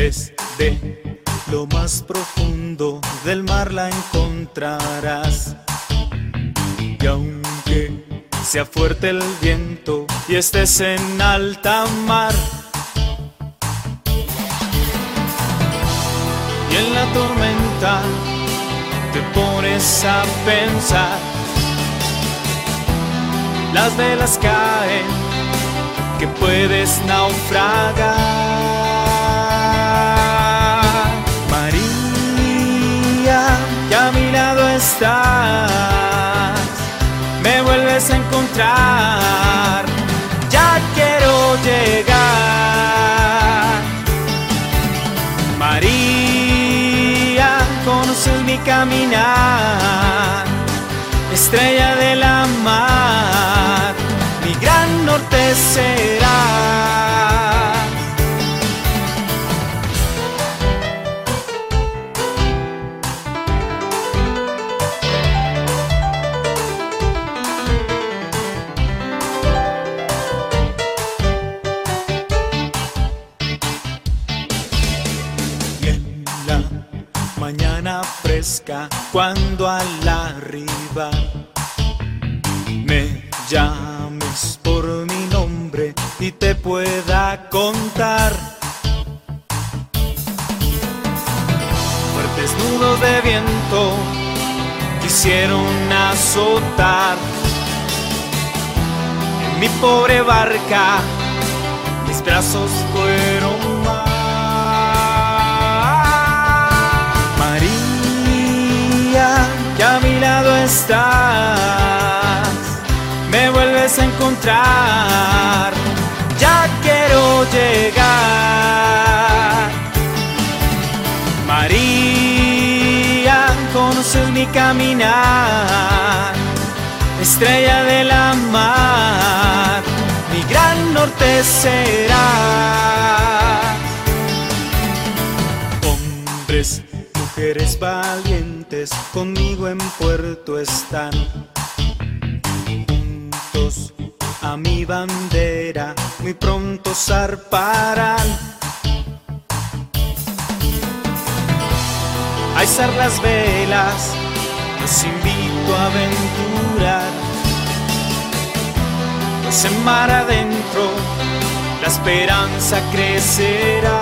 Desde lo más profundo del mar la encontrarás. Y aunque sea fuerte el viento y estés en alta mar, y en la tormenta te pones a pensar, las velas caen, que puedes naufragar. María, que a mi lado estás, me vuelves a encontrar, ya quiero llegar. María, conoces mi caminar, estrella de la mar, mi gran norte será. Y en la mañana fresca, cuando al arribar me llames por mi nombre y te pueda contar fuertes nudos de viento quisieron azotar en mi pobre barca, mis brazos fueron mar. María, que a mi lado estás, me vuelves a encontrar, ya quiero llegar. María, conoces mi caminar, estrella de la mar, mi gran norte será. Hombres, mujeres valientes, conmigo en puerto están, a mi bandera muy pronto zarparán. A izar las velas los invito a aventurar, pues en mar adentro la esperanza crecerá.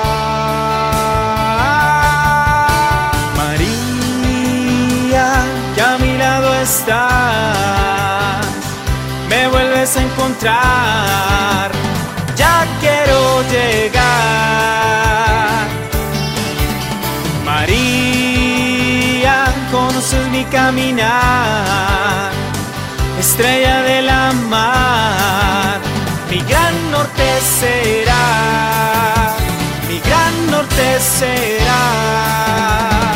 María, que a mi lado estás, me vuelves a encontrar, ya quiero llegar. María, conoces mi caminar, estrella de la mar, mi gran norte será, mi gran norte será.